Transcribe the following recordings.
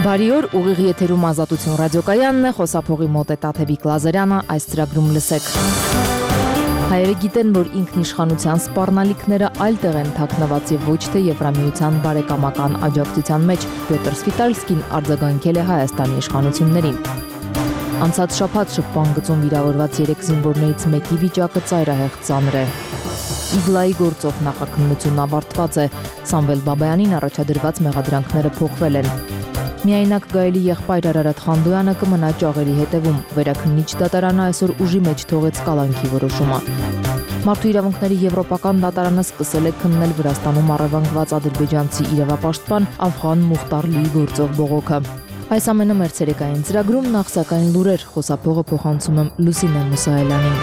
Բարի օր, ուղիղ եթերում Ազատություն ռադիոկայանն է, խոսափողի մոտ է Տաթևիկ Լազարյանը, այս ծրագրում լսեք։ Հայերը գիտեն, որ ինքնիշխանության սպառնալիքները այլ տեղ են թաքնված եւ ոչ թե Եվրամիության բարեկամական աջակցության մեջ։ Պյոտր Սվիտալսկին արձագանքել է Հայաստանի իշխանություններին։ Անցած շաբաթ շփման գծում վիրավորված 3 զինվորներից մեկի վիճակը ծայրահեղ ծանր է։ Իգլայի գործով նախաքննությունն ավարտված է։ Սամվել Բաբայանին առաջադրված մեղադրանքները փոխվել են։ Միայնակ Գայելի եղբայր Արարատ Խանդոյանը կմնա ճաղերի հետևում։ Վերաքննիչ դատարանը այսօր ուժի մեջ թողեց կալանքի որոշումը։ Մարդու իրավունքների եվրոպական դատարանը սկսել է քննել Վրաստանում առևանգված ադրբեջանցի իրավապաշտպան Աֆղան Մուխտարլիի գործով բողոքը։ Այս ամենը մեր ցերեկային ծրագրում, նախ սակայն լուրեր, խոսափողը փոխանցում եմ Լուսինե Մուսայելյանին։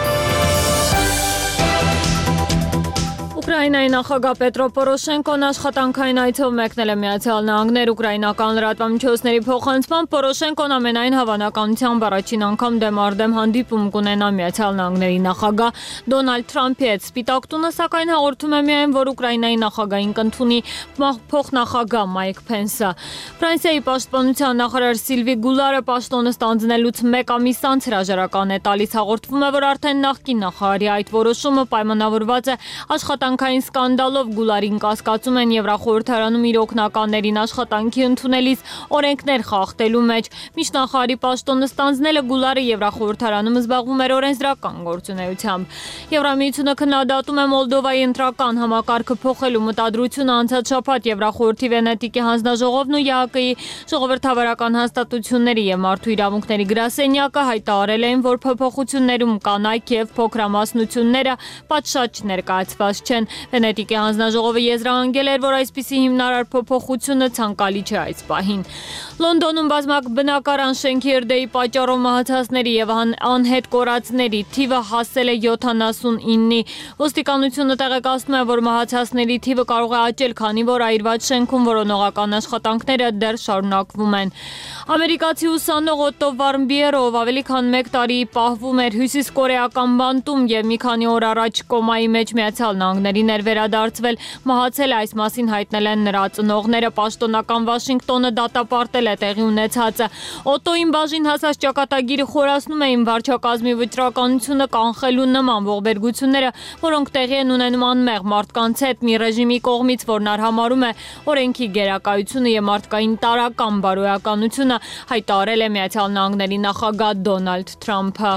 Ուկրաինայի նախագահ Պետրո Պորոշենկոն աշխատանքային այցով մեկնել է Միացյալ Նահանգներ։ Ուկրաինական լրատվամիջոցների փոխանցմամբ Պորոշենկոն ամենայն հավանականությամբ առաջին անգամ դեմարդեմ հանդիպում կունենա Միացյալ Նահանգների նախագահ Դոնալդ Թրամփի հետ։ Սպիտակ տունը սակայն հաղորդում է միայն, որ Ուկրաինայի նախագահին կընդունի փոխնախագահ Մայք Փենսը։ Ֆրանսիայի պաշտպանության նախարար Սիլվի Գուլարը պաշտոնը ստանձնելուց մեկ ամիս անց հրաժարական է տալիս։ Հաղորդվում է, որ արդեն նախկին նախարարի այդ որոշումը պայմանավորված է աշխատանքային սկանդալով։ Գուլարին կասկածում են Եվրախորհրդարանում իր օգնականներին աշխատանքի ընդունելիս օրենքներ խախտելու մեջ։ Միջնախարարի պաշտոնը ստանձնելը Գուլարը Եվրախորհրդարանում զբաղվում էր օրենսդրական գործունեությամբ։ Եվրամիությունը քննադատում է Մոլդովայի ընտրական համակարգը փոխելու մտադրությունը։ Անցած շաբաթ Եվրախորհրդի Վենետիկի հանձնաժողովն ու ԵԱԿ-ի ժողովրդավարական հաստատությունների եւ մարդու իրավունքների գրասենյակը հայտարարել են, որ փոփոխություններում կանայք եւ փոքրամասնությունները պատշաճ ներկայացված չեն։ Վենետիկի հանձնաժողովը եզրահանգել էր, որ այսպիսի հիմնարար փոփոխությունը ցանկալի չէ այս պահին։ Լոնդոնում բազմաբնակարան շենքի հրդեհի պատճառով մահացածների եւ անհետ կորածների թիվը հասել է 79-ի։ Ոստիկանությունը տեղեկացնում է, որ մահացածների թիվը կարող է աճել, քանի որ այրված շենքում որոնողական աշխատանքները դեռ շարունակվում են։ Ամերիկացի ուսանող Օտտո Վարմբիերով ավելի քան 1 տարի պահվում էր հյուսիսկորեական բանտում եւ մի քանի օր առաջ կոմայի մեջ Միացյալ Նահանգներին էր վերադարձվել։ Մահացել այս մասին հայտնել են նրա ծնողները։ Պաշտոնական Վաշինգտոնը դատապարտել է տեղի ունեցածը։ Օտոին բաժին հասած ճակատագիրը խորացնում էին վարչակազմի վճռականությունը կանխելու նման ողբերգությունները, որոնք տեղի են ունենում անմեղ մարդկանց հետ մի ռեժիմի կողմից, որն արհամարհում է օրենքի գերակայությունը եւ մարդկային տարրական բարոյականությունը, հայտարարել է Միացյալ Նահանգների նախագահ Դոնալդ Թրամփը։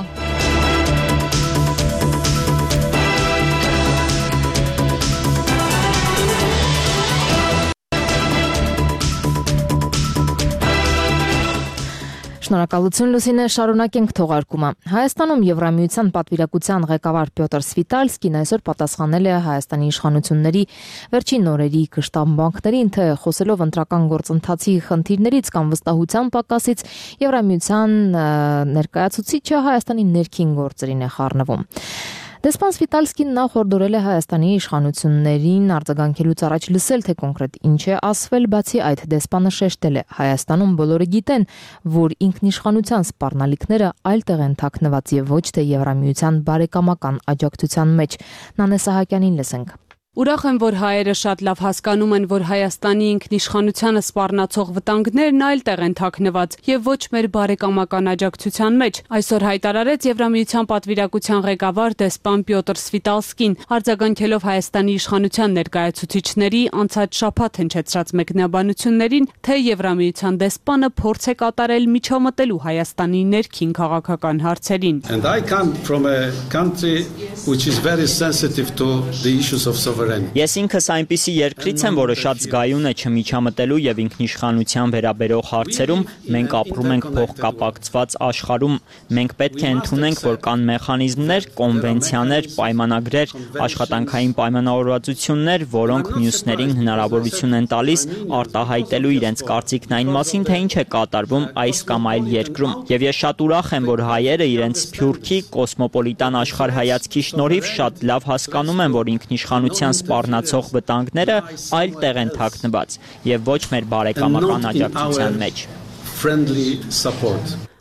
Շնորհակալություն Լուսինե, շարունակենք թողարկումը։ Հայաստանում Եվրամիության պատվիրակության ղեկավար Պյոտր Սվիտալսկին այսօր պատասխանել է Հայաստանի իշխանությունների վերջին օրերի կշտամբանքներին, թե խոսելով ընտրական գործընթացի խնդիրներից կամ վստահության պակասից, Եվրամիության ներկայացուցիչը Հայաստանի ներքին գործերին է խառնվում։ Դեսպան Սվիտալսկին նախ հորդորել է Հայաստանի իշխանություններին արձագանքելուց առաջ լսել, թե կոնկրետ ինչ է ասվել, բացի այդ դեսպանը շեշտել է. Հայաստանում բոլորը գիտեն, որ ինքնիշխանության սպառնալիքները այլ տեղ են թաքնված եւ ոչ թե Եվրամիության բարեկամական աջակցության մեջ։ Նանե Սահակյանին լսենք։ Ուրախ եմ, որ հայերը շատ լավ հասկանում են, որ Հայաստանի ինքնիշխանությանը սպառնացող վտանգներն այլ տեղ են թաքնված եւ ոչ մեր բարեկամական աջակցության մեջ, այսօր հայտարարեց Եվրամիության պատվիրակության ղեկավար դեսպան Պյոտր Սվիտալսկին, արձագանքելով Հայաստանի իշխանության ներկայացուցիչների անցած շաբաթ հնչեցրած մեկնաբանություններին, թե Եվրամիության դեսպանը փորձ է կատարել միջամտելու Հայաստանի ներքին քաղաքական հարցերին։ And I come from a country which is very sensitive to the issues of sovereignty. Ես ինքս այնպիսի երկրից եմ, որը շատ զգայուն է չմիջամտելու եւ ինքնիշխանության վերաբերող հարցերում, մենք ապրում ենք փոխկապակցված աշխարհում։ Մենք պետք է ընդունենք, որ կան մեխանիզմներ, կոնվենցիաներ, պայմանագրեր, աշխատանքային պայմանավորվածություններ, որոնք մյուսներին հնարավորություն են տալիս արտահայտելու իրենց կարծիքն այն մասին, թե ինչ է կատարվում այս կամ այլ երկրում։ Եվ ես շատ ուրախ եմ, որ հայերը իրենց սփյուռքի կոսմոպոլիտան աշխարհայացքի շնորհիվ շատ լավ հասկանում են, որ ինքնիշխանության սպառնացող վտանգները այլ տեղ են թաքնված եւ ոչ մեր բարեկամական աջակցության մեջ։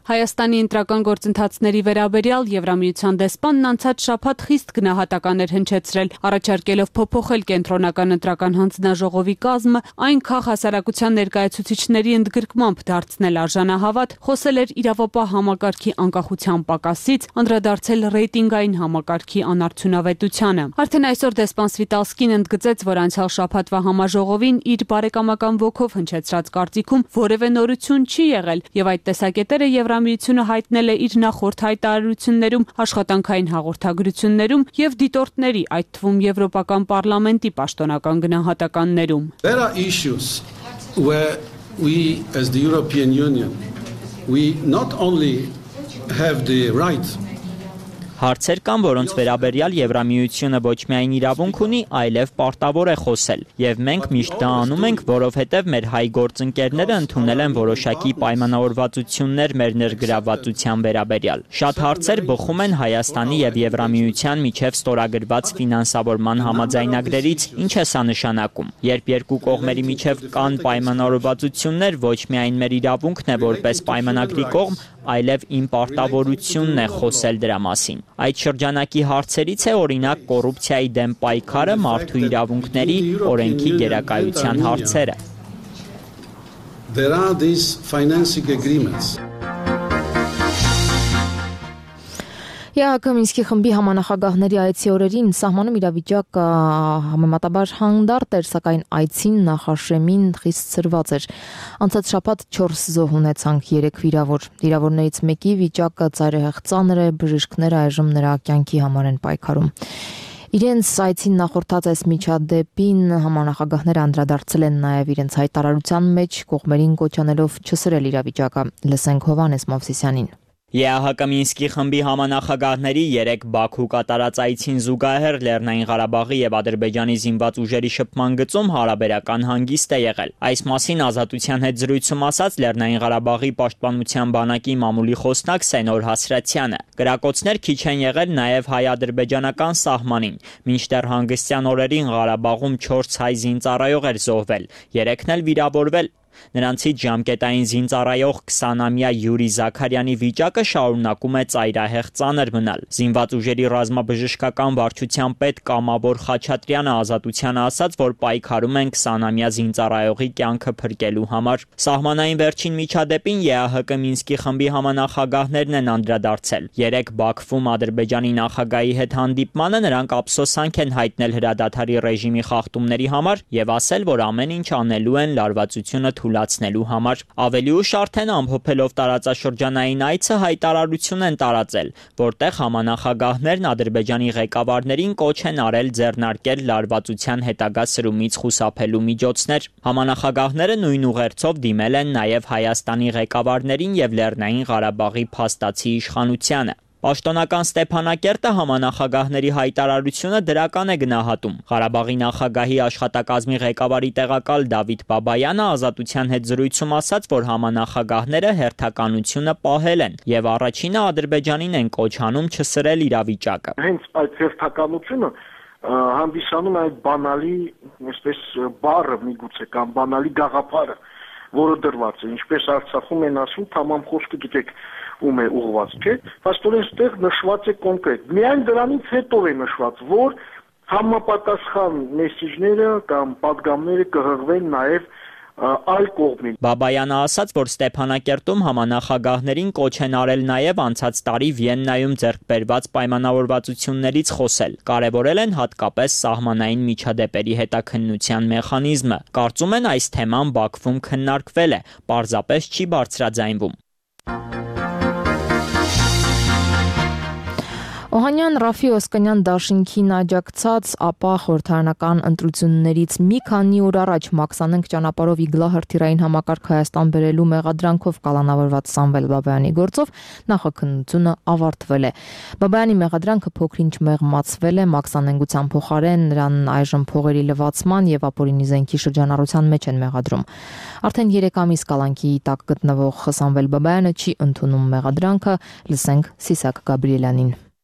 Հայաստանի ընտրական գործընթացների վերաբերյալ Եվրամիության դեսպանն անցած շաբաթ խիստ գնահատականներ հնչեցրել, առաջարկելով փոփոխել կենտրոնական ընտրական հանձնաժողովի կազմը, այն քաղաքասարակության ներկայացուցիչների ընդգրկմամբ դարձնել արժանահավատ, խոսել էր իրավապահ համակարգի անկախության պակասից, անդրադարձել ռեյտինգային համակարգի անարդյունավետությանը։ Արդեն այսօր դեսպան Սվիտալսկին ընդգծեց, որ անցյալ շաբաթվա համաժողովին իր բարեկամական ոգով հնչեցրած կարծիքում որևէ նորություն չի եղել, եւ այդ տեսակետերը Եվրամիությունը հայտնել է իր նախորդ հայտարարություններում, աշխատանքային հաղորդագրություններում եւ դիտորդների, այդ թվում Եվրոպական պարլամենտի պաշտոնական գնահատականներում։ There are issues where we as the European Union we not only have the right Հարցեր կան, որոնց վերաբերյալ Եվրամիությունը ոչ միայն իրավունք ունի, այլև պարտավոր է խոսել, եւ մենք միշտ դա անում ենք, որովհետեւ մեր հայ գործընկերները ընդունել են որոշակի պայմանավորվածություններ մեր ներգրավվածության վերաբերյալ։ Շատ հարցեր բխում են Հայաստանի եւ Եվրամիության միջև ստորագրված ֆինանսավորման համաձայնագրերից, ինչ է սա նշանակում։ Երբ երկու կողմերի միջև կան պայմանավորվածություններ, ոչ միայն մեր իրավունքն է որպես պայմանագրի կողմ, այլև իմ պարտավորությունն է խոսել դրա մասին։ Այդ շրջանակի հարցերից է օրինակ կոռուպցիայի դեմ պայքարը, մարդու իրավունքների, օրենքի գերակայության հարցերը։ There are these financing agreements. ԵԱՀԿ Մինսկի խմբի համանախագահների այցի օրերին սահմանում իրավիճակը համեմատաբար հանդարտ էր, սակայն այցին նախաշեմին խիստ ցրված էր։ Անցած շաբաթ 4 զոհ ունեցանք, 3 վիրավոր։ Վիրավորներից մեկի վիճակը ծայրահեղ ծանր է, բժիշկները այժմ նրա կյանքի համար են պայքարում։ Իրենց այցին նախորդած այս միջադեպին համանախագահները անդրադարձել են նաև իրենց հայտարարության մեջ, կողմերին կոչ անելով չսրել իրավիճակը։ Լսենք Հովհաննես Մովսիսյանին։ ԵԱՀԿ Մինսկի խմբի համանախագահների 3 Բաքու կատարած այցին զուգահեռ Լեռնային Ղարաբաղի եւ Ադրբեջանի զինված ուժերի շփման գծում հարաբերական հանգիստ է եղել։ Այս մասին Ազատության հետ զրույցում ասաց Լեռնային Ղարաբաղի պաշտպանության բանակի մամուլի խոսնակ Սենոր Հասրատյանը։ Կրակոցներ քիչ են եղել նաեւ հայ-ադրբեջանական սահմանին։ Մինչդեռ հանգստյան օրերին Ղարաբաղում 4 հայ զինծառայող էր զոհվել, 3-ն էլ վիրավորվել։ Նրանցից ժամկետային զինծառայող 20-ամյա Յուրի Զաքարյանի վիճակը շարունակում է ծայրահեղ ծանր մնալ։ Զինված ուժերի ռազմաբժշկական վարչության պետ Կամավոր Խաչատրյանը Ազատությանը ասաց, որ պայքարում են 20-ամյա զինծառայողի կյանքը փրկելու համար։ Սահմանային վերջին միջադեպին ԵԱՀԿ Մինսկի խմբի համանախագահներն են անդրադարձել։ 3 Բաքվում Ադրբեջանի նախագահի հետ հանդիպմանը նրանք ափսոսանք են հայտնել հրադադարի ռեժիմի խախտումների համար եւ ասել, որ ամեն ինչ անելու են լարվածությունը թույլատնելու համար։ Ավելի ուշ արդեն ամփոփելով տարածաշրջանային այցը հայտարարություն են տարածել, որտեղ համանախագահներն Ադրբեջանի ղեկավարներին կոչ են արել ձեռնարկել լարվածության հետագա սրումից խուսափելու միջոցներ։ Համանախագահները նույն ուղերձով դիմել են նաև Հայաստանի ղեկավարներին եւ Լեռնային Ղարաբաղի փաստացի իշխանությանը։ Պաշտոնական Ստեփանակերտը համանախագահների հայտարարությունը դրական է գնահատում։ Ղարաբաղի նախագահի աշխատակազմի ղեկավարի տեղակալ Դավիթ Բաբայանը Ազատության հետ զրույցում ասաց, որ համանախագահները հերթականությունը պահել են եւ առաջինը Ադրբեջանին են կոչ անում չսրել իրավիճակը։ Հենց այդ հերթականությունը հանդիսանում է բանալի, այսպես բառը միգուցե կամ բանալի գաղափարը, որը դրված է, ինչպես Արցախում են ասում, թամամ խոսքը գիտեք ում է ուղված, չէ՞։ Փաստորեն այստեղ նշված է կոնկրետ։ Միայն դրանից հետո է նշված, որ համապատասխան մեսիջները կամ պատգամները կհղվեն նաև այլ կողմին։ Բաբայանը ասաց, որ Ստեփանակերտում համանախագահներին կոչ են արել նաև անցած տարի Վիեննայում ձեռք բերված պայմանավորվածություններից խոսել։ Կարևորել են հատկապես սահմանային միջադեպերի հետաքննության մեխանիզմը։ Կարծում են այս թեման Բաքվում քննարկվել է, պարզապես չի բարձրաձայնվում։ Օհանյան Ռաֆի Օսկանյան դաշինքին աջակցած, ապա խորհրդարանական ընտրություններից մի քանի օր առաջ Մաքսանենք ճանապարհով իգլահրթիռային համակարգ Հայաստան բերելու մեղադրանքով կալանավորված Սամվել Բաբայանի գործով նախաքննությունը ավարտվել է։ Բաբայանի մեղադրանքը փոքրինչ մեղմացվել է, Մաքսանենգության փոխարեն նրան այժմ փողերի լվացման եւ ապօրինի զենքի շրջանառության մեջ են մեղադրում։ Արդեն 3 ամիս կալանքի տակ գտնվող Սամվել Բաբայանը չի ընդունում մեղադրանքը, լսենք Սիսակ Գաբրիելյանին։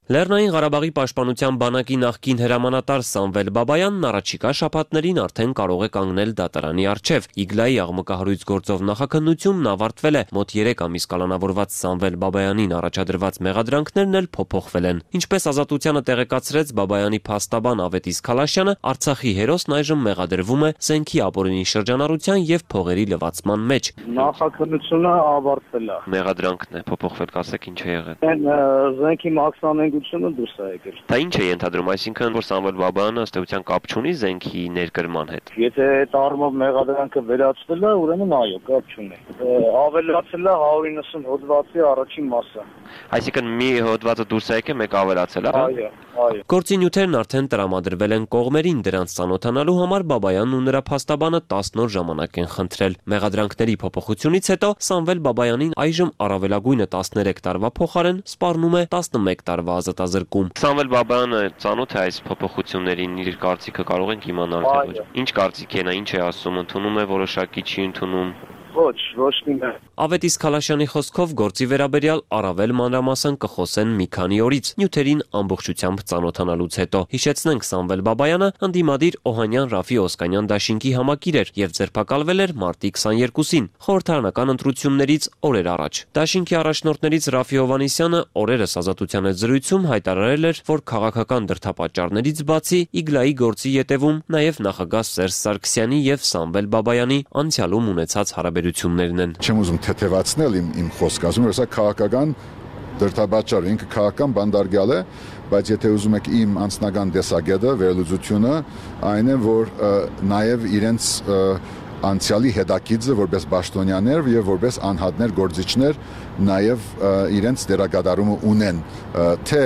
Լեռնային Ղարաբաղի պաշտպանության բանակի նախկին հրամանատար Սամվել Բաբայանն առաջիկա շաբաթներին արդեն կարող է կանգնել դատարանի առջև։ Իգլայի աղմկահարույց գործով նախաքննությունն ավարտվել է։ Մոտ 3 ամիս կալանավորված Սամվել Բաբայանին առաջադրված մեղադրանքներն էլ փոփոխվել են։ Ինչպես Ազատությանը տեղեկացրեց Բաբայանի փաստաբան Ավետիս Քալաշյանը, Արցախի հերոսն այժմ մեղադրվում է զենքի ապօրինի շրջանառության եւ փողերի լվացման մեջ։ Նախաքննությունը ավարտվել է։ Մեղադրանքն է փոփոխվել, կասեք ինչ է եղել։ Այն զենքի մաքսանենգությունը դուրս է եկել։ Դա ինչ է ենթադրում, այսինքն որ Սամվել Բաբայանը ըստ էության կապ չունի զենքի ներկրման հետ։ Եթե այդ առումով մեղադրանքը վերացվել է, ուրեմն այո, կապ չունի։ Ավելացել է 190 հոդվածի առաջին մասը։ Այսինքն մի հոդվածը դուրս է եկել, մեկ ավելացել է։ Այո, այո։ Գործի նյութերն արդեն տրամադրվել են կողմերին, դրանց ծանոթանալու համար Բաբայանն ու նրա փաստաբանը 10 օր ժամանակ են խնդրել։ Մեղադրանքների փոփոխությունից հետո Սամվել Բաբայանին այժմ առավելագույնը 13 տարվա փոխարեն սպառնում է 11 տարվա ազատազրկում։ Սամվել Բաբայանը ծանոթ է այս փոփոխություններին, իր կարծիքը կարող ենք իմանալ թե ոչ։ Ինչ կարծիք է նա, ինչ է ասում, ընդունում է որոշակի, չի ընդունում։ Ոչ մի։ Ավետիս Քալաշյանի խոսքով գործի վերաբերյալ առավել մանրամասն կխոսեն մի քանի օրից, նյութերին ամբողջությամբ ծանոթանալուց հետո։ Հիշեցնենք, Սամվել Բաբայանը ընդդիմադիր Օհանյան Ռաֆի Օսկանյան դաշինքի համակիր էր եւ ձերբակալվել էր մարտի 22-ին, խորհրդարանական ընտրություններից օրեր առաջ։ Դաշինքի առաջնորդներից Ռաֆի Հովանեսյանը օրերս Ազատության հետ զրույցում հայտարարել էր, որ քաղաքական դրդապատճառներից բացի Իգլայի գործի ետևում նաեւ նախագահ Սերժ Սարգսյանի եւ Սամվել Բաբայանի անցյալում ունեցած հարաբերություններն են։ Չեմ ուզում թեթևացնել իմ խոսքը, ասում եմ, սա քաղաքական դրդապատճառ, ինքը քաղաքական բանդարգյալ է, բայց եթե ուզում եք իմ անձնական տեսակետը, վերլուծությունը, այն է, որ նաև իրենց անցյալի հետաքիծը որպես պաշտոնյաներ եւ որպես անհատներ գործիչներ նաև իրենց դերակատարումը ունեն, թե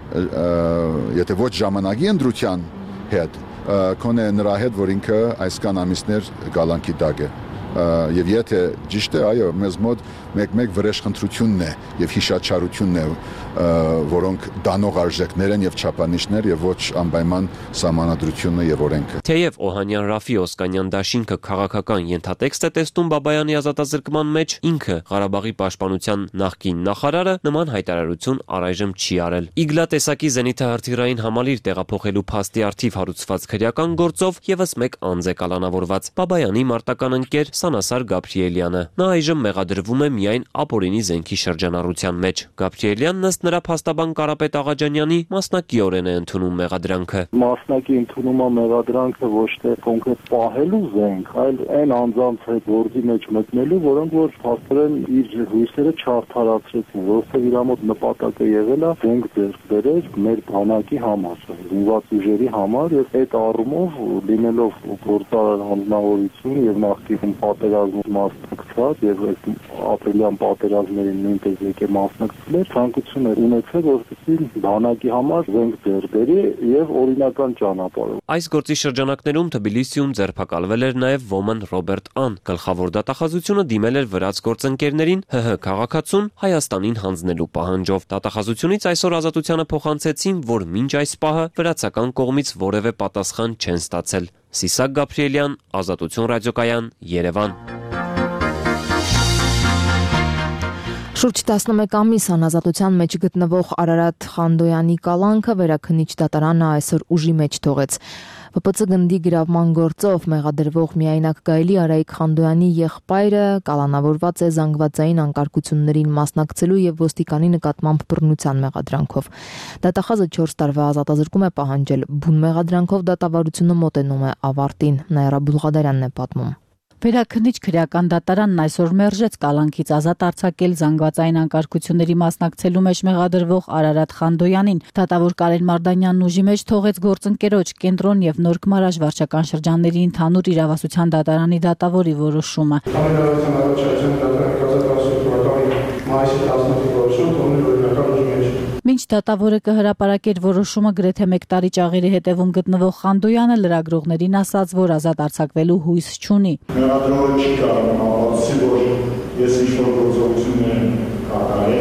եթե ոչ ժամանակի ընտրության հետ, կոնե նրա հետ, որ ինքը այսքան ամիսներ գալանքի տակ է։ Եվ եթե ճիշտ է, այո, մեզ մոտ մեկ-մեկ վրեժխնդրությունն է եւ հիշաչարությունն է, որոնք դանող արժեքներ են եւ չափանիշներ եւ ոչ անպայման սահմանադրությունը եւ օրենքը։ Թեև Օհանյան Ռաֆի Օսկանյան դաշինքը քաղաքական ենթատեքստ է տեսնում Բաբայանի ազատազրկման մեջ, ինքը Ղարաբաղի պաշտպանության նախկին նախարարը նման հայտարարություն առայժմ չի արել։ Իգլա տեսակի զենիթահրթիռային համալիր տեղափոխելու փաստի արդիվ հարուցված քրեական գործով եւս մեկ անձ է կալանավորված։ Բաբայանի մարտական ընկեր Սանասար Գաբրիելյանը։ Նա այժմ մեղադրվում է միայն ապօրինի զենքի շրջանառության մեջ։ Գաբրիելյանն ըստ նրա փաստաբան Կարապետ Աղաջանյանի մասնակիորեն է ընդունում մեղադրանքը։ Մասնակի ընդունում է մեղադրանքը ոչ թե կոնկրետ պահելու զենք, այլ այն անձանց հետ գործի մեջ մտնելու, որոնք որ փաստորեն իր հույսերը չարդարացրեցին, որովհետև իր մոտ նպատակը եղել է զենք ձեռք բերել մեր բանակի համար, զինված ուժերի համար, եւ այդ առումով լինելով գործարար անձնավորություն եւ նախկինում պատերազմում մասնակցած եւ այդ ապրիլյան պատերազմներին նույնպես եկե մասնակցել էր, ցանկություն էր ունեցել, որպեսզի բանակի համար զենք ձեռք բերի եւ օրինական ճանապարհով։ Այս գործի շրջանակներում Թբիլիսիում ձերբակալվել էր նաեւ ոմն Ռոբերտ Ան։ Գլխավոր դատախազությունը դիմել էր վրաց գործընկերներին ՀՀ քաղաքացուն Հայաստանին հանձնելու պահանջով։ Դատախազությունից այսօր Ազատությանը փոխանցեցին, որ մինչ այս պահը վրացական կողմից որևէ պատասխան չեն ստացել։ Սիսակ Գաբրիելյան, Ազատություն ռադիոկայան, Երևան։ Շուրջ 11 ամիս անազատության մեջ գտնվող Արարատ Խանդոյանի կալանքը վերաքննիչ դատարանը այսօր ուժի մեջ թողեց։ ՊՊՑ գնդի գրավման գործով մեղադրվող միայնակ Գայլի Արայիկ Խանդոյանի եղբայրը կալանավորված է զանգվածային անկարգություններին մասնակցելու եւ ոստիկանի նկատմամբ բռնության մեղադրանքով։ Դատախազը 4 տարվա ազատազրկում է պահանջել։ Բուն մեղադրանքով դատավարությունը մոտենում է ավարտին։ Նաիրա Բուլղադարյանն է պատմում։ Վերաքննիչ քրեական դատարանն այսօր մերժեց կալանքից ազատ արձակել զանգվածային անկարգությունների մասնակցելու մեջ մեղադրվող Արարատ Խանդոյանին։ Դատավոր Կարեն Մարդանյանն ուժի մեջ թողեց գործընկերոջ Կենտրոն եւ Նոր Գմարաժ վարչական շրջանների ընդհանուր իրավասության դատարանի դատավորի որոշումը։ Մինչ դատավորը կհրապարակեր որոշումը գրեթե 1 տարի ճաղերի հետևում գտնվող Խանդոյանը լրագրողներին ասաց, որ ազատ արձակվելու հույս չունի։ Մեղադրողը չի կարող ապացուցի, որ ես ինչ-որ գործողություն եմ կատարել։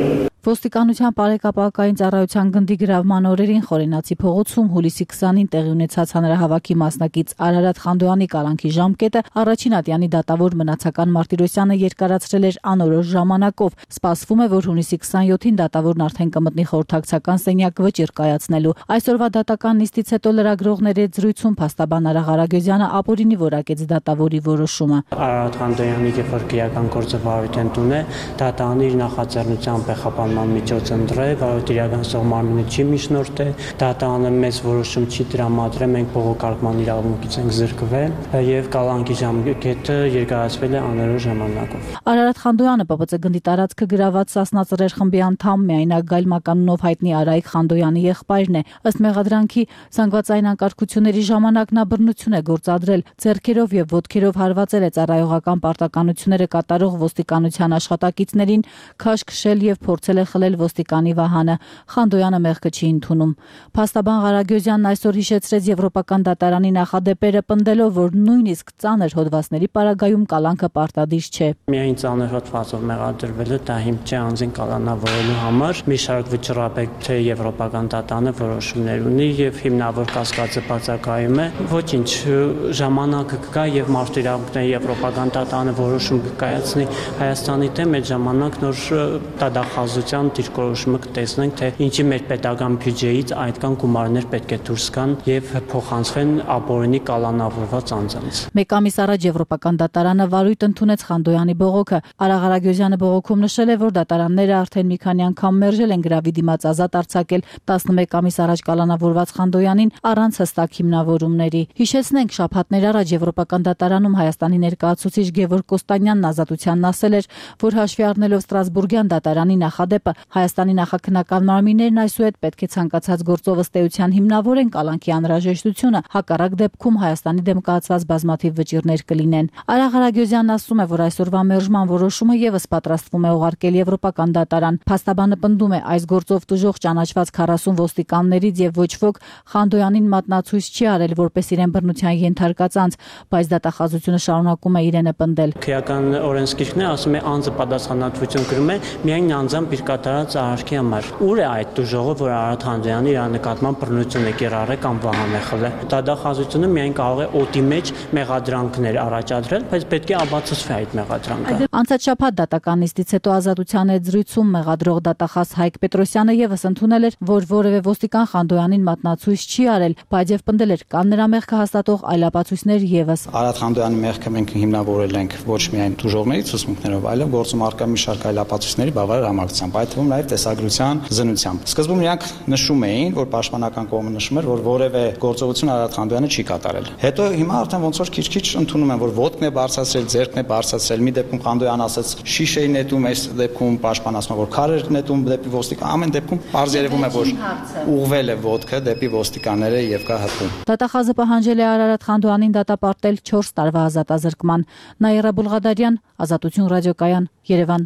Ոստիկանության բարեկապակային ծառայության գնդի գրավման օրերին Խորենացի փողոցում հուլիսի 20-ին տեղի ունեցած հանրահավաքի մասնակից Արարատ Խանդոյանի կալանքի ժամկետը առաջին ատյանի դատավոր Մնացական Մարտիրոսյանը երկարացրել էր անորոշ ժամանակով։ Սպասվում է, որ հունիսի 27-ին դատավորն արդեն կմտնի խորհրդակցական սենյակ վճիռ կայացնելու։ Այսօրվա դատական նիստից հետո լրագրողների հետ զրույցում փաստաբան Արա Ղարագյուզյանը ապօրինի որակեց դատավորի որոշումը։ Արարատ Խանդոյանի երբ քրեական գործը վարույթ ընդունե, դատանը իր նախաձեռնությամբ է խափանման միջոց ընտրել, վարույթ իրականացող մարմինը չի միջնորդել, դատանը մեծ որոշում չի տրամադրել, մենք բողոքարկման իրավունքից ենք զրկվել եւ կալանքի ժամկետը երկարացվել է անորոշ ժամանակով։ Արարատ Խանդոյանը ՊՊՑ գնդի տարածքը գրաված Սասնա ծռեր խմբի անդամ միայնակ Գայլ մականունով հայտնի Արայիկ Խանդոյանի եղբայրն է։ Ըստ մեղադրանքի զանգվածային անկարգությունների ժամանակ նա բռնություն է գործադրել, ձեռքերով եւ ոտքերով հարվածել է ծառայողական պարտականությունները կատարող ոստիկանության աշխատակիցներին, քաշ քշել եւ փորձել է խլել ոստիկանի վահանը։ Խանդոյանը մեղքը չի ընդունում։ Փաստաբան Ղարագյուզյանն այսօր հիշեցրեց Եվրոպական դատարանի նախադեպերը, պնդելով, որ նույնիսկ ծանր հոդվածների պարագայում կալանքը պարտադիր չէ։ Միայն ծանր հոդվածով մեղադրվելը դա հիմք չէ անձին կալանավորելու համար։ Մի շարք վճռաբեկ թե Եվրոպական դատարանը որոշումներ ունի եւ հիմնավոր կասկածը բացակայում է։ Ոչինչ, ժամանակը կգա եւ մարդու իրավունքների Եվրոպական դատարանը որոշում կկայացնի Հայաստանի դեմ, այդ ժամանակ նոր դատախազության դիրքորոշումը կտեսնենք, թե ինչի մեր պետական բյուջեից այդքան գումարներ պետք է դուրս գան եւ փոխանցվեն ապօրինի կալանավորված անձանց։ Մեկ ամիս առաջ Եվրոպական դատարանը վարույթ ընդունեց Խանդոյանի բողոքը։ Արա Ղարագյուզյանը բողոքում նշել է, որ դատարանները արդեն մի քանի անգամ մերժել են գրավի դիմաց ազատ արձակել 11 ամիս առաջ կալանավորված Խանդոյանին առանց հստակ հիմնավորումների։ Հիշեցնենք, շաբաթներ առաջ Եվրոպական դատարանում Հայաստանի ներկայացուցիչ Գևորգ Կոստանյանն ազատությանն ասել էր, որ հաշվի առնելով Ստրասբուրգյան դատարանի նախադեպը, Հայաստանի նախաքննական մարմիններն այսուհետ պետք է ցանկացած գործով ըստ էության հիմնավորեն կալանքի անհրաժեշտությունը, հակառակ դեպքում Հայաստանի դեմ կայացված բազմաթիվ վճիռներ կլինեն։ Արա Ղարագյուզյանն ասում է, որ այսօրվա մերժման որոշումը եւս պատրաստվում է ուղարկել Եվրոպական դատարան։ Փաստաբանը պնդում է, այս գործով տուժող ճանաչված 40 ոստիկաններից եւ ոչ ոք Խանդոյանին մատնացույց չի արել որպես իրեն բռնության ենթարկած անձ, բայց դատախազությունը շարունակում է իրենը պնդել։ Քրեական օրենսգիրքն ասում է անձը պատասխանատվություն կրում է միայն անձամբ իր կատարած արարքի համար։ Ուր է այդ տուժողը, որ Արարատ Խանդոյանը իր նկատմամբ բռնություն է կիրառել կամ վահան է խլել։ Դատախազությունը միայն կարող է օդի մեջ մեղադրանքներ առաջադրել, բայց պետք է ապացուցվի այդ մեղադրանքը։ Անցած շաբաթ դատական նիստից հետո ազատության հետ զրույցում մեղադրող դատախազ Հայկ Պետրոսյանը եւս ընդունել էր, որ որևէ ոստիկան Խանդոյանին մատնացույց չի արել, բայց եւ պնդել էր կան նրա մեղքը հաստատող այլ ապացույցներ եւս։ Արարատ Խանդոյանի մեղքը մենք հիմնավորել ենք ոչ միայն տուժողների ցուցմունքներով, այլև գործում առկա մի շարք այլ ապացույցների բավարար համակցությամբ, այդ թվում նաեւ տեսագրության զննությամբ։ Սկզբում իրանք նշում էին, որ պաշտպանական կողմը նշում էր, որ որևէ գործողություն Արարատ Խանդոյանը չի կատարել։ Հետո հիմա արդեն ոնց որ քիչ-քիչ ընդունում են, որ ոտքն է բարձրացրել, ձեռքն է բարձրացրել։ Մի դեպքում Խանդոյանը ասաց շիշ էի նետում, այս դեպքում պաշտպանը ասում է, որ քար էր նետում դեպի ոստիկան։ Ամեն դեպքում բարձ երևում է, որ ուղղվել է ոտքը դեպի ոստիկանները եւ կա հպում։ Դատախազը պահանջել է Արարատ Խանդոյանին դատապարտել 4 տարվա ազատազրկման։ Նաիրա Բուլղադարյան, Ազատություն ռադիոկայան, Երևան։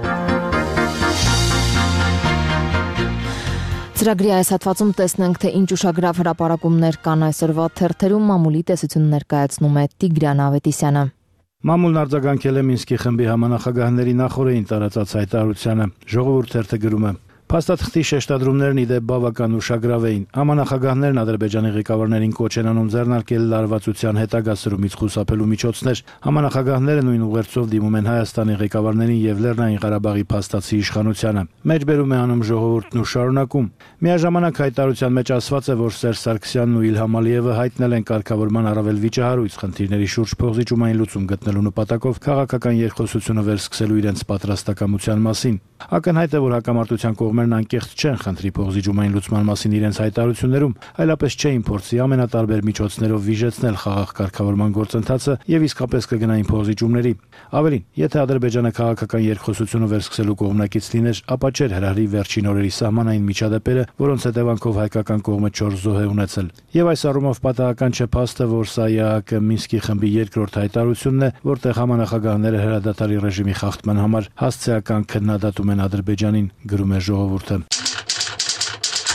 Ծրագրի այս հատվածում տեսնենք, թե ինչ ուշագրավ հրապարակումներ կան այսօրվա թերթերում, մամուլի տեսությունը ներկայացնում է Տիգրան Ավետիսյանը։ Մամուլն արձագանքել է Մինսկի խմբի համանախագահների նախորդին տարածած հայտարարությանը։ Ժողովուրդ թերթը գրում է. Փաստաթղթի շեշտադրումներն ի դեպ բավական ուշագրավ էին։ Համանախագահներն Ադրբեջանի ղեկավարներին կոչ են անում ձեռնարկել լարվածության հետագա սրումից խուսափելու միջոցներ։ Համանախագահները նույն ուղերձով դիմում են Հայաստանի ղեկավարներին եւ Լեռնային Ղարաբաղի փաստացի իշխանությանը։ Մեջբերում է անում ժողովուրդն ու շարունակում։ Միաժամանակ հայտարարության մեջ ասված է, որ Սերժ Սարգսյանն ու Իլհամ Ալիևը հայտնել են կարգավորման առավել վիճահարույց խնդիրների շուրջ փոխզիջումային լուծում գտնելու նպատակով քաղաքական երկխոսությունը վերսկսելու իրենց պատրաստակամության մասին։ Ակնհայտ է, որ հակամարտության կողմերն անկեղծ չեն խնդրի փոխզիջումային լուծման մասին իրենց հայտարարություններում, այլապես չէին փորձի ամենատարբեր միջոցներով վիժեցնել խաղաղ կարգավորման գործընթացը եւ իսկապես կգնային փոխզիջումների։ Ավելին, եթե Ադրբեջանը քաղաքական երկխոսությունը վերսկսելու կողմնակից լիներ, ապա չէր հրահրի վերջին օրերի սահմանային միջադեպերը, որոնց հետևանքով հայկական կողմը 4 զոհ է ունեցել։ Եվ այս առումով պատահական չէ փաստը, որ սա ԵԱՀԿ Մինսկի խմբի երկրորդ հայտարարությունն է, որտեղ համանախագահները հրադադարի ռեժիմի խախտման համար հասցեական քննադատում են Ադրբեջանին, գրում է ժողովուրդը։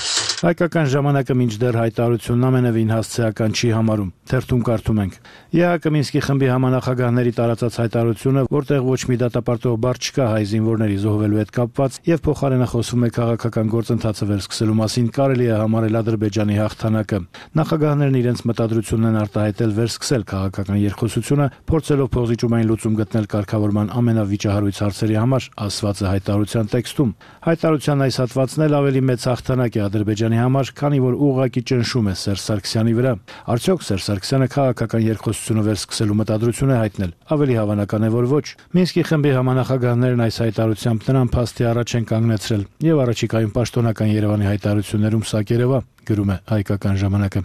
Հայկական ժամանակը մինչդեռ հայտարարությունն ամենևին հասցեական չի համարում։ Թերթում կարդում ենք. ԵԱՀԿ Մինսկի խմբի համանախագահների տարածած հայտարարությունը, որտեղ ոչ մի դատապարտող բառ չկա հայ զինվորների զոհվելու հետ կապված եւ փոխարենը խոսվում է քաղաքական գործընթացը վերսկսելու մասին, կարելի է համարել Ադրբեջանի հաղթանակը։ Նախագահներն իրենց մտադրությունն են արտահայտել վերսկսել քաղաքական երկխոսությունը, փորձելով փոխզիջումային լուծում գտնել կարգավորման ամենավիճահարույց հարցերի համար, ասված է հայտարարության տեքստում։ Հայտարարության այս հատվածն էլ ավելի մեծ հաղթանակ է Ադրբեջանի համար, քանի որ ուղղակի ճնշում է Սերժ Սարգսյանի վրա։ Արդյոք Սերժ Սարգսյանը քաղաքական երկխոսությունը վերսկսելու մտադրություն է հայտնել։ Ավելի հավանական է, որ ոչ։ Մինսկի խմբի համանախագահներն այս հայտարարությամբ նրան փաստի առաջ են կանգնեցրել եւ առաջիկայում պաշտոնական Երևանի հայտարարություններում սա կերևա, գրում է Հայկական ժամանակը։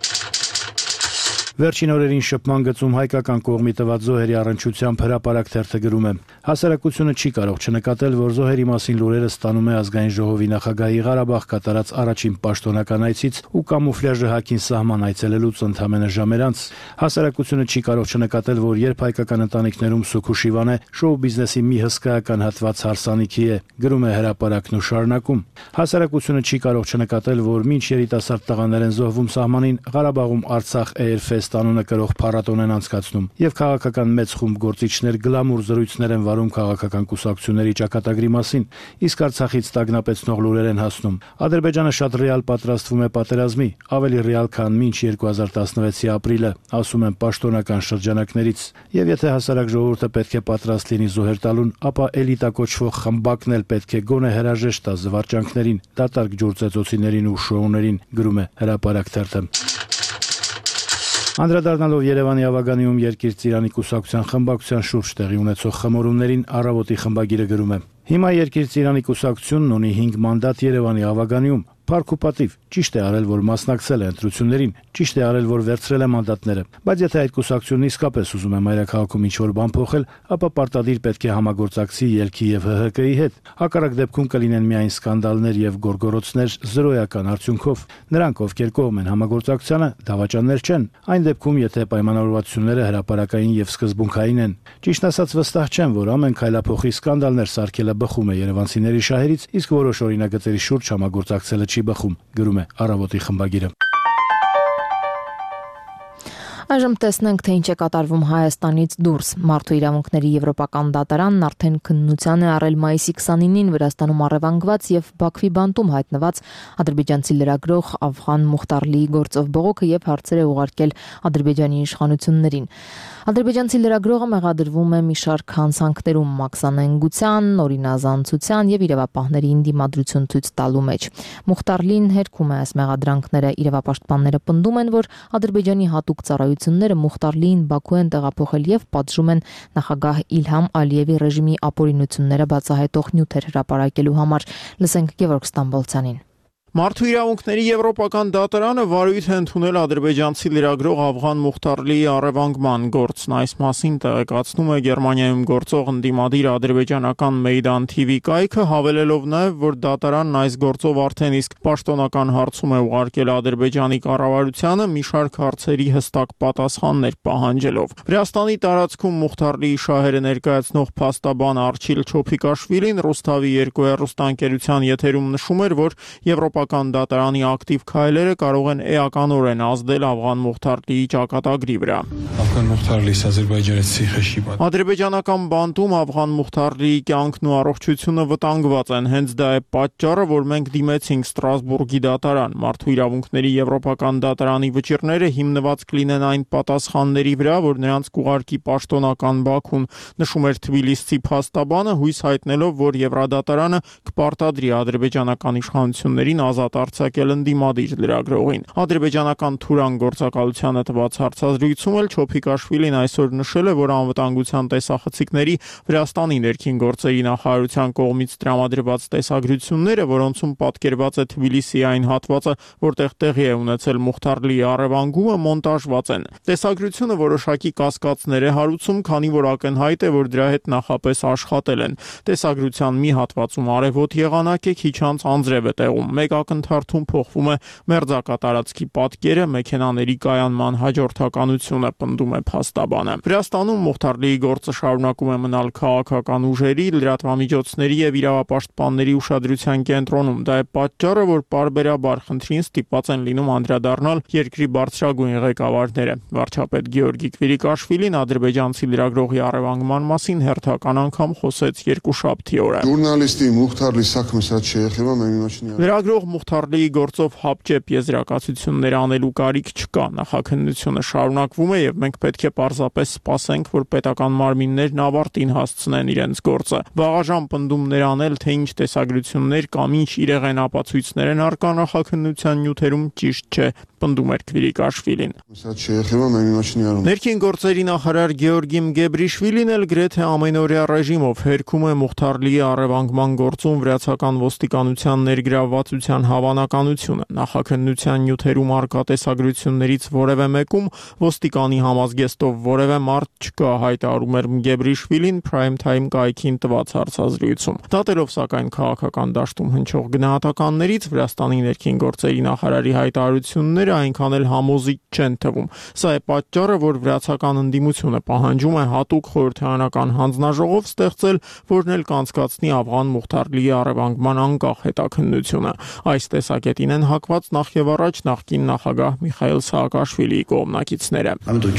Վերջին օրերին շփման գծում հայկական կողմի տված զոհերի առնչությամբ հրապարակ թերթը գրում է. Հասարակությունը չի կարող չնկատել, որ զոհերի մասին լուրերը ստանում է ազգային ժողովի նախագահի Ղարաբաղ կատարած առաջին պաշտոնական այցից ու կամուֆլյաժը հակին սահման այցելելուց ընդամենը ժամեր անց։ Հասարակությունը չի կարող չնկատել, որ երբ հայկական ընտանիքներում սուք ու շիվան է, շոու բիզնեսի մի հսկայական հատված հարսանիքի է, գրում է հրապարակն ու շարունակում։ Հասարակությունը չի կարող չնկատել, որ մինչ երիտասարդ տղաներ են զոհվում սահմանին, Ղարաբաղում Արցախ Airfest անունը կրող փառատոն են անցկացնում եւ քաղաքական մեծ խումբ գործիչներ գլամուր զրույցներ են վարում քաղաքական կուսակցությունների ճակատագրի մասին, իսկ Արցախից տագնապեցնող լուրեր են հասնում։ Ադրբեջանը շատ ռեալ պատրաստվում է պատերազմի, ավելի ռեալ քան մինչ 2016-ի ապրիլը, ասում են պաշտոնական շրջանակներից։ Եվ եթե հասարակ ժողովուրդը պետք է պատրաստ լինի զոհեր տալուն, ապա էլիտա կոչվող խմբակն էլ պետք է գոնե հրաժեշտ տա զվարճանքներին, դատարկ ջուրծեցոցիներին ու շոուներին, գրում է հրապարակ թերթը։ Անդրադառնալով Երևանի ավագանիում Երկիր Ծիրանի կուսակցության խմբակցության շուրջ տեղի ունեցող խմորումներին, Առավոտի խմբագիրը գրում է. Հիմա Երկիր Ծիրանի կուսակցությունն ունի 5 մանդատ Երևանի ավագանիում։ Փառք ու պատիվ, ճիշտ է արել, որ մասնակցել է ընտրություններին, ճիշտ է արել, որ վերցրել է մանդատները, բայց եթե այդ կուսակցությունն իսկապես ուզում է մայրաքաղաքում ինչ-որ բան փոխել, ապա պարտադիր պետք է համագործակցի ԵԼՔ-ի եւ ՀՀԿ-ի հետ։ Հակառակ դեպքում կլինեն միայն սկանդալներ եւ գորգորոցներ զրոյական արդյունքով։ Նրանք, ովքեր կողմ են համագործակցությանը, դավաճաններ չեն, այն դեպքում, եթե պայմանավորվածությունները հրապարակային եւ սկզբունքային են։ Ճիշտ ասած, վստահ չեմ, որ ամեն քայլափոխի սկանդալներ սարքելը բխում է երևանցիների շահերից, իսկ որոշ օրինագծերի շուրջ համագործակցելը չի բխում, գրում է Առավոտի խմբագիրը։ Այժմ տեսնենք, թե ինչ է կատարվում Հայաստանից դուրս։ Մարդու իրավունքների եվրոպական դատարանն արդեն քննության է առել մայիսի 29-ին Վրաստանում առևանգված եւ Բաքվի բանտում հայտնված ադրբեջանցի լրագրող Ավղան Մուխտարլիի գործով բողոքը եւ հարցեր է ուղարկել Ադրբեջանի իշխանություններին։ Ադրբեջանցի լրագրողը մեղադրվում է մի շարք հանցանքներում մաքսանենգության, օրինազանցության եւ իրավապահներին դիմադրություն ցույց տալու մեջ։ Մուխտարլին հերքում է այս մեղադրանքները։ Իրավապաշտպանները պնդում են, որ Ադրբեջանի հատուկ ծառայությունները Մուխտարլիին Բաքու են տեղափոխել եւ պատժում են նախագահ Իլհամ Ալիևի ռեժիմի ապօրինությունները բացահայտող նյութեր հրապարակելու համար։ Լսենք Գևորգ Ստամբոլցյանին։ Մարդու իրավունքների եվրոպական դատարանը վարույթ է ընդունել ադրբեջանցի լրագրող Ավղան Մուխտարլիի առևանգման գործն։ Այս մասին տեղեկացնում է Գերմանիայում գործող ընդդիմադիր ադրբեջանական Meydan TV կայքը, հավելելով նաև, որ դատարանն այս գործով արդեն իսկ պաշտոնական հարցում է ուղարկել Ադրբեջանի կառավարությանը մի շարք հարցերի հստակ պատասխաններ պահանջելով։ Վրաստանի տարածքում Մուխտարլիի շահերը ներկայացնող փաստաբան Արչիլ Չոփիկաշվիլին Ռուսթավի 2 հեռուստաընկերության եթերում նշում էր, որ Եվրոպական դատարանի ակտիվ քայլերը կարող են էականորեն ազդել Ավղան Մուխտարլիի ճակատագրի վրա։ Ադրբեջանական բանտում Ավղան Մուխտարլիի կյանքն ու առողջությունը վտանգված են, հենց դա է պատճառը, որ մենք դիմեցինք Ստրասբուրգի դատարան։ Մարդու իրավունքների եվրոպական դատարանի վճիռները հիմնված կլինեն այն պատասխանների վրա, որ նրանց կուղարկի պաշտոնական Բաքուն, նշում էր թբիլիսցի փաստաբանը, հույս հայտնելով, որ Եվրադատարանը կպարտադրի ադրբեջանական իշխանություններին ազատ արձակել ընդդիմադիր լրագրողին։ Ադրբեջանական Թուրան գործակալությանը տված հարցազրույցում էլ Չոփիկաշվիլին այսօր նշել է, որ անվտանգության տեսախցիկների Վրաստանի ներքին գործերի նախարարության կողմից տրամադրված տեսագրությունները, որոնցում պատկերված է Թբիլիսիի այն հատվածը, որտեղ տեղի է ունեցել Մուխտարլիի առևանգումը, մոնտաժված են։ Տեսագրությունը որոշակի կասկածներ է հարուցում, քանի որ ակնհայտ է, որ դրա հետ նախապես աշխատել են։ Տեսագրության մի հատվածում արևոտ եղանակ է, քիչ անց անձրև է տեղում։ Մեկ ակնթարթում փոխվում է մերձակատարածքի պատկերը, մեքենաների կայանման հաջորդականությունը, պնդում է փաստաբանը։ Վրաստանում Մուխթարլիի գործը շարունակում է մնալ քաղաքական ուժերի, լրատվամիջոցների եւ իրավապաշտպանների ուշադրության կենտրոնում։ Դա է պատճառը, որ պարբերաբար խնդրին ստիպված են լինում անդրադառնալ երկրի բարձրագույն ղեկավարները։ Վարչապետ Գեորգի Քվիրիկաշվիլին ադրբեջանցի լրագրողի առևանգման մասին հերթական անգամ խոսեց երկուշաբթի օրը։ Ժուրնալիստի Մուխթարլի սակմից այդ շեխեվա մենյունաչնի։ Լրագրող Մուխթարլիի գործով հապճեպ եզրակացություններ անելու կարիք չկա։ Նախաքննությունը շարունակվում է եւ մենք պետք է պարզապես սպասենք, որ պետական մարմիններն ավարտին հասցնեն իրենց գործը։ Վաղաժամ պնդումներ անել, թե ինչ տեսագրություններ կամ ինչ իրեղեն ապացույցներ են առկա նախաքննության նյութերում ճիշտ չէ, պնդում էր Քվիրիկաշվիլին։ Ներքին գործերի նախարար Գեորգի Մգեբրիշվիլին էլ գրեթե ամենօրյա ռեժիմով հերքում է Մուխթարլիի առևանգման գործում վրացական ոստիկանության ներգրավվածության հավանականությունը։ Նախաքննության նյութերում առկա տեսագրություններից որևէ մեկում ոստիկանի համազգեստով որևէ մարդ չկա, հայտարարում էր Մգեբրիշվիլին Prime Time կայքին տված հարցազրույցում։ Դատելով սակայն քաղաքական դաշտում հնչող գնահատականներից Վրաստանի ներքին գործերի նախարարի հայտարարությունները այնքան էլ համոզիչ չեն թվում։ Սա է պատճառը, որ վրացական ընդդիմությունը պահանջում է հատուկ խորհրդարանական հանձնաժողով ստեղծել, որն էլ կանցկացնի Աֆղան Մուխթարլիի առևանգման անկախ հետաքննությունը։ Այս տեսակետին են հակված նախ եւ առաջ նախկին նախագահ Միխայիլ Սաակաշվիլիի կողմնակիցները։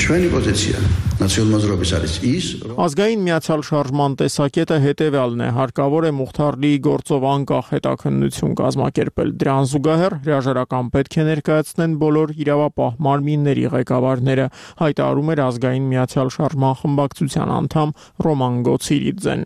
Ազգային միացյալ շարժման տեսակետը հետևյալն է. հարկավոր է Մուխթարլիի գործով անկախ հետաքննություն կազմակերպել։ Դրան զուգահեռ հրաժարական պետք է ներկայացնեն բոլոր իրավապահ մարմինների ղեկավարները, հայտարարում էր ազգային միացյալ շարժման խմբակցության անդամ Ռոման Գոցիրիձեն։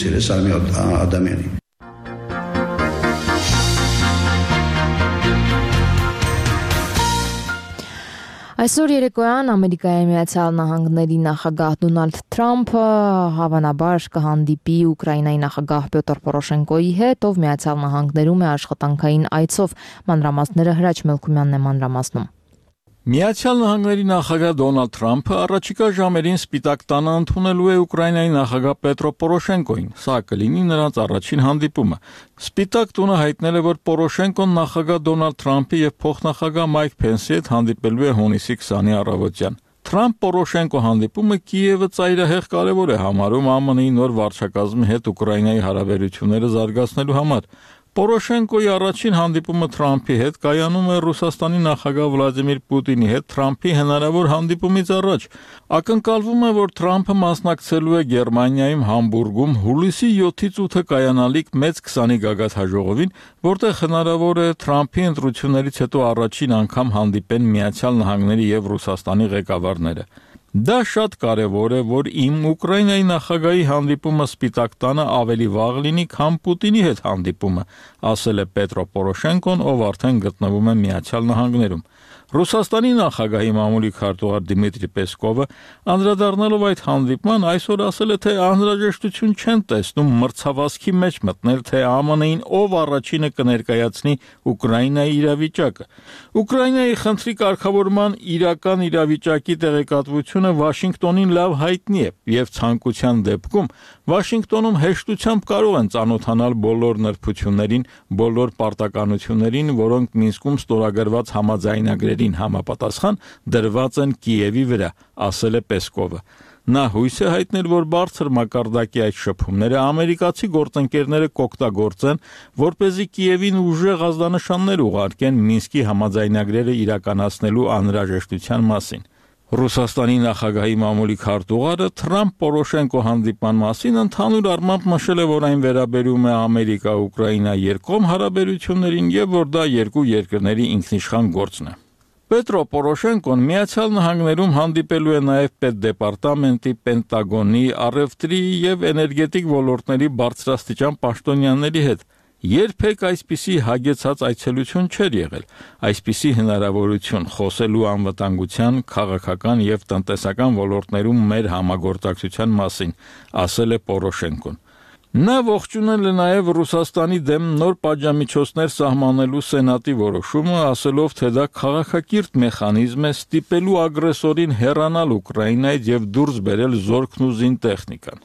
Այսօր երեկոյան Ամերիկայի Միացյալ Նահանգների նախագահ Դոնալդ Թրամփը հավանաբար կհանդիպի Ուկրաինայի նախագահ Պյոտր Պորոշենկոյի հետ, ով Միացյալ Նահանգներում է աշխատանքային այցով։ Մանրամասները Հրաչ Մելքումյանն է մանրամասնում։ Միացյալ Նահանգների նախագահ Դոնալդ Թրամփը առաջիկա ժամերին Սպիտակ տանը ընդունելու է Ուկրաինայի նախագահ Պետրո Պորոշենկոին։ Սա կլինի նրանց առաջին հանդիպումը։ Սպիտակ տունը հայտնել է, որ Պորոշենկոն նախագահ Դոնալդ Թրամփի եւ փոխնախագահ Մայք Փենսի հետ հանդիպելու է հունիսի 20-ի առավոտյան։ Թրամփ-Պորոշենկո հանդիպումը Կիևը ծայրահեղ կարևոր է համարում ԱՄՆ-ի նոր վարչակազմի հետ Ուկրաինայի հարաբերությունները զարգացնելու համար։ Պորոշենկոյի առաջին հանդիպումը Թրամփի հետ կայանում է Ռուսաստանի նախագահ Վլադիմիր Պուտինի հետ Թրամփի հնարավոր հանդիպումից առաջ։ Ակնկալվում է, որ Թրամփը մասնակցելու է Գերմանիայում Համբուրգում հուլիսի 7-ից 8-ը կայանալիք մեծ 20-ի գագաթաժողովին, որտեղ հնարավոր է Թրամփի ընտրություններից հետո առաջին անգամ հանդիպեն Միացյալ Նահանգների եւ Ռուսաստանի ղեկավարները։ Դա շատ կարևոր է, որ իմ Ուկրաինայի նախագահի հանդիպումը Սպիտակ տանը ավելի վաղ լինի, քան Պուտինի հետ հանդիպումը, ասել է Պետրո Պորոշենկոն, ով արդեն գտնվում է Միացյալ Նահանգներում։ Ռուսաստանի նախագահի մամուլի քարտուղար Դիմիտրի Պեսկովը անդրադառնալով այդ հանդիպման այսօր ասել է, թե անհրաժեշտություն չեն տեսնում մրցավազքի մեջ մտնել, թե ԱՄՆ-ին ով առաջինը կներկայացնի Ուկրաինայի իրավիճակը։ Ուկրաինայի խնդրի կարգավորման իրական իրավիճակի տեղեկատվությունը Վաշինգտոնին լավ հայտնի է, եւ ցանկության դեպքում Վաշինգտոնում հեշտությամբ կարող են ծանոթանալ բոլոր նրբություններին, բոլոր պարտականություններին, որոնք Մինսկում ստորագրված համաձայնագրերին համապատասխան դրված են Կիևի վրա, ասել է Պեսկովը։ Նա հույս է հայտնել, որ բարձր մակարդակի այդ շփումները ամերիկացի գործընկերները կօգտագործեն, որպեսզի Կիևին ուժեղ ազդանշաններ ուղարկեն Մինսկի համաձայնագրերը իրականացնելու անհրաժեշտության մասին։ Ռուսաստանի նախագահի մամուլի քարտուղարը Թրամփ-Պորոշենկո հանդիպման մասին ընդհանուր առմամբ նշել է, որ այն վերաբերում է Ամերիկա-Ուկրաինա երկկողմ հարաբերություններին եւ որ դա երկու երկրների ինքնիշխան գործն է։ Պետրո Պորոշենկոն Միացյալ Նահանգներում հանդիպելու է նաև պետդեպարտամենտի, Պենտագոնի, առևտրի եւ էներգետիկ ոլորտների բարձրաստիճան պաշտոնյաների հետ։ Երբեք այսպիսի հագեցած այցելություն չէր եղել, այսպիսի հնարավորություն խոսելու անվտանգության, քաղաքական եւ տնտեսական ոլորտներում մեր համագործակցության մասին, ասել է Պորոշենկոն։ Նա ողջունել է նաև Ռուսաստանի դեմ նոր պատժամիջոցներ սահմանելու Սենատի որոշումը, ասելով, թե դա քաղաքակիրթ մեխանիզմ է ստիպելու ագրեսորին հեռանալ Ուկրաինայից եւ դուրս բերել զորքն ու զինտեխնիկան։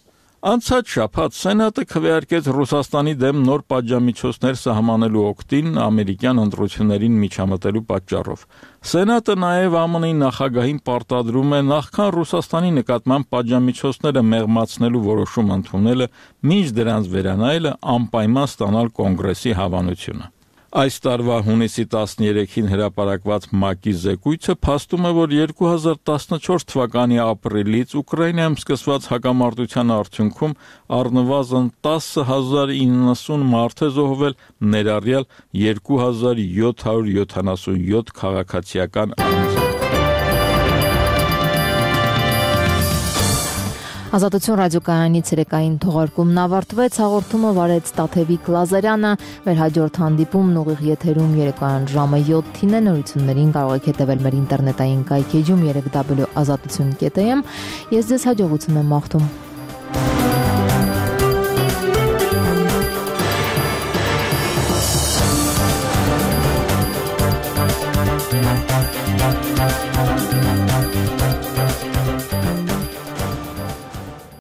Անցած շաբաթ Սենատը քվեարկեց Ռուսաստանի դեմ նոր պատժամիջոցներ սահմանելու օգտին ամերիկյան ընտրություններին միջամտելու պատճառով։ Սենատը նաև ԱՄՆ-ի նախագահին պարտադրում է նախքան Ռուսաստանի նկատմամբ պատժամիջոցները մեղմացնելու որոշում ընդունելը, մինչ դրանց վերանայելը անպայման ստանալ կոնգրեսի հավանությունը։ Այս տարվա հունիսի 13-ին հրապարակված ՄԱԿ-ի զեկույցը փաստում է, որ 2014 թվականի ապրիլից Ուկրաինայում սկսված հակամարտության արդյունքում առնվազն 10,090 մարդ է զոհվել, ներառյալ 2777 քաղաքացիական անձ։ Ազատություն ռադիոկայանի ցերեկային թողարկումն ավարտվեց, հաղորդումը վարեց Տաթևիկ Լազարյանը, մեր հաջորդ հանդիպումն ուղիղ եթերում երեկոյան ժամը 7-ին է, նորություններին կարող եք հետևել մեր ինտերնետային կայքեջում www.azatutsun.am, ես ձեզ հաջողություն եմ մաղթում։